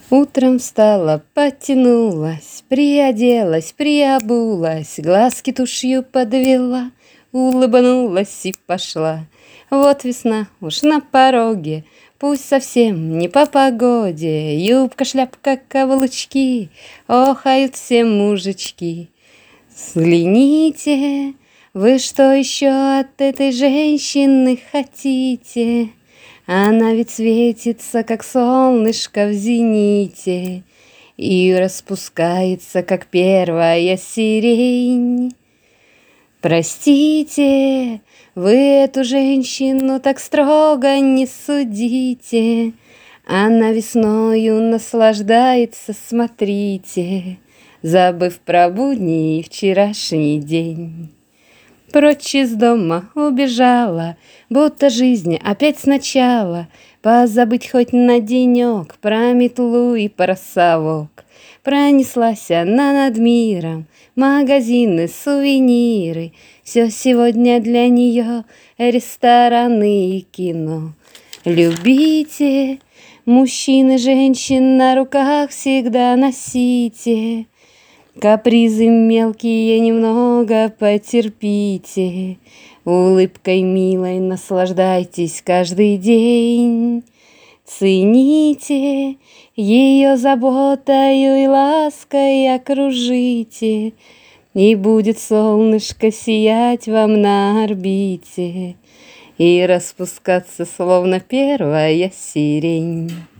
Утром встала, подтянулась, приоделась, приобулась, глазки тушью подвела, улыбнулась и пошла. Вот весна уж на пороге, пусть совсем не по погоде, юбка, шляпка, каблучки, охают все мужички. Взгляните, вы что еще от этой женщины хотите? Она ведь светится, как солнышко в зените, и распускается, как первая сирень. Простите, вы эту женщину так строго не судите, она весною наслаждается, смотрите, забыв про будни и вчерашний день. Прочь из дома убежала, будто жизнь опять сначала, позабыть хоть на денек про метлу и про совок. Пронеслась она над миром, магазины, сувениры, все сегодня для нее рестораны и кино. Любите, мужчин и женщин на руках всегда носите, капризы мелкие немного потерпите, улыбкой милой наслаждайтесь каждый день. Цените ее заботою и лаской окружите, и будет солнышко сиять вам на орбите и распускаться, словно первая сирень.